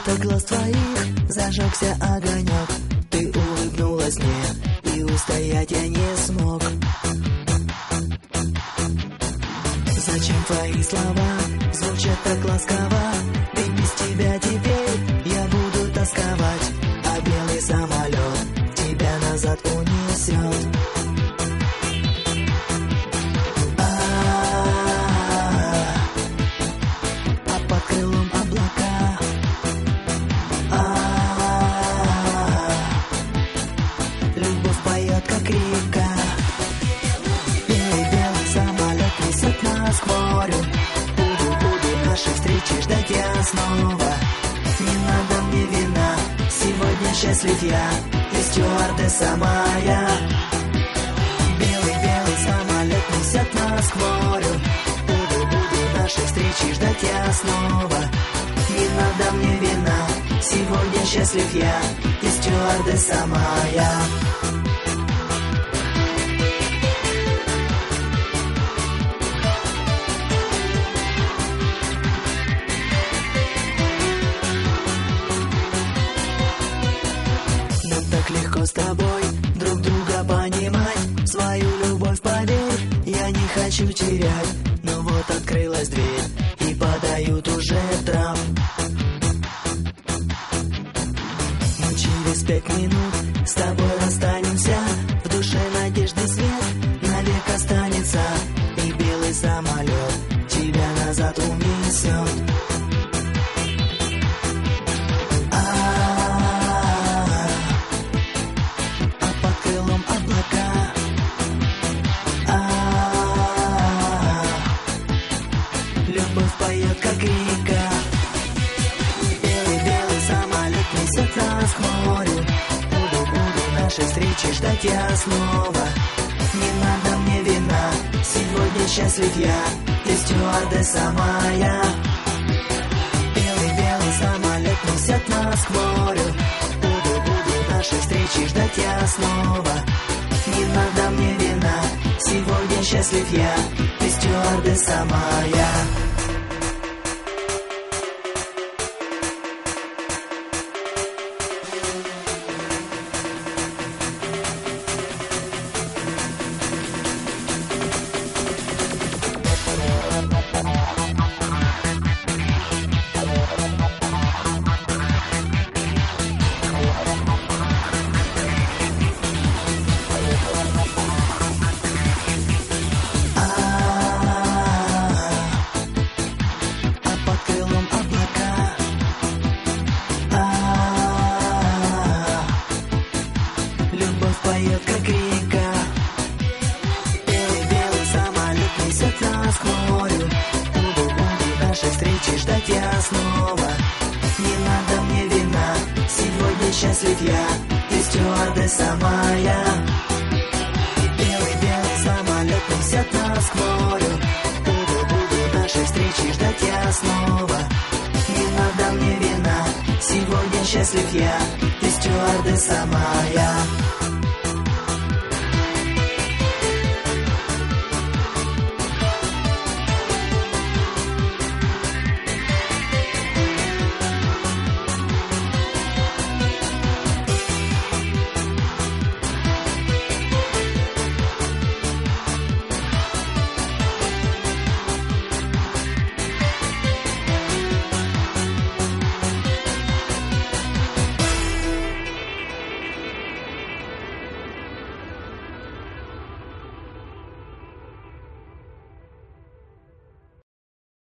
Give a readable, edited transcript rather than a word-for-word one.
света глаз твоих зажегся огонек. Ты улыбнулась мне, и устоять я не смог. Зачем твои слова звучат так ласково? Ведь без тебя теперь я буду тосковать, а белый самолет тебя назад унесет. А под крылом облака. Любовь поет, как река. Белый самолет несет нас к морю. Буду нашей встречи ждать я снова. Не надо мне вина, сегодня счастлив я, и стюардесса моя. Белый самолет несет нас к морю. Буду нашей встречи ждать я снова. Не надо мне вина, сегодня счастлив я, и стюардесса моя. Так легко с тобой друг друга понимать. Свою любовь, поверь, я не хочу терять. Но вот открылась дверь, и подают уже трап. Мы через 5 минут с тобой расстанемся. В душе надежды свет навек останется, и белый самолет тебя назад унесет. Любовь поет, как река. Белый самолет несет нас к морю. Буду нашей встречи ждать я снова. Не надо мне вина, сегодня счастлив я, ты стюардесса моя. Белый самолет несет нас к морю. Буду нашей встречи ждать я снова. Не надо мне вина, сегодня счастлив я, ты стюардесса моя. Любовь поет, как река. Белый самолет несет нас к морю. Буду нашей встречи ждать я снова. Не надо мне вина, сегодня счастлив я, ты стюардесса моя. Белый самолет несет нас к морю. Буду нашей встречи ждать я снова. Не надо мне вина, сегодня счастлив я, ты стюардесса моя.